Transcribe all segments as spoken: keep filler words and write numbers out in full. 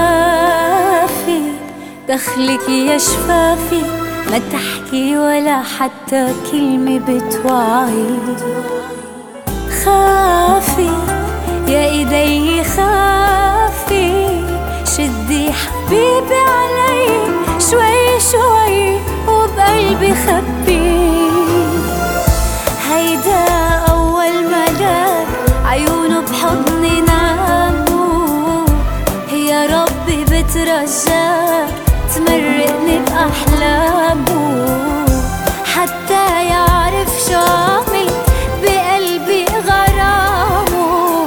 كافي دخلك يا شفافي، ما تحكي ولا حتى كلمة بتوعي. خافي يا ايدي خافي، شدي حبيبي علي شوي شوي وبقلبي خبي. هيدا أول ملاك عيونه بحضني ناموا، يا ربي بترجاك تمرقني بأحلامه، حتى يعرف شو عمل بقلبي غرامه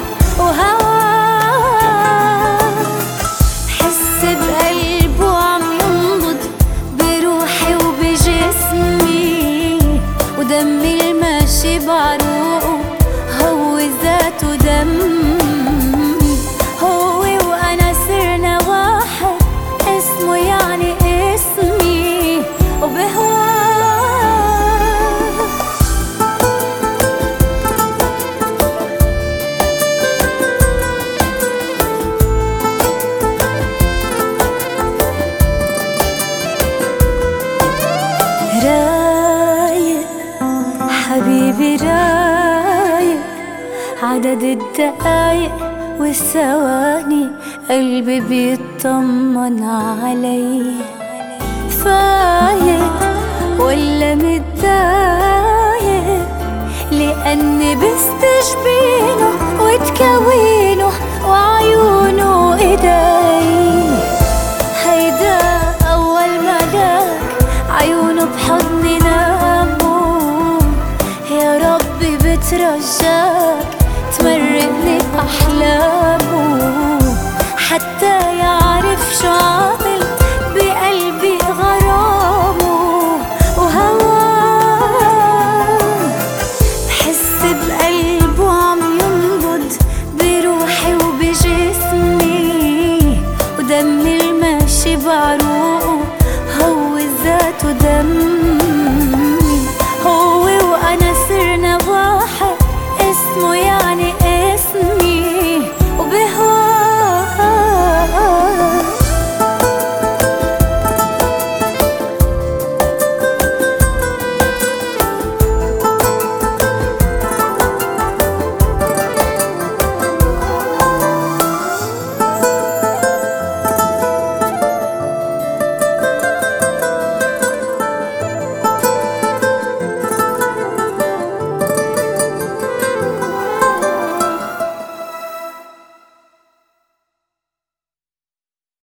وهواه. بحس بقلبه عم ينبض بروحي وبجسمي، ودمي الماشي بعروقه هو ذاته دم. هو وأنا صرنا واحد، اسمه يعني اسمي وبهواه. رايق حبيبي رايق، عدد الدقايق والثواني قلبي بيطمن علي. فايق ولا متضايق، لأني بستجبينه وتكوينه وعيونه إيدي. هيدا أول ملاك عيونه بحضني ناموا، يا ربي بترجاك تمرقني بأحلامه، حتى يعرف شو عامل بقلبي غرامه وهواه. بحس بقلبه عم ينبض بروحي وبجسمي، ودمي الماشي بعروقه هو ذاته دم.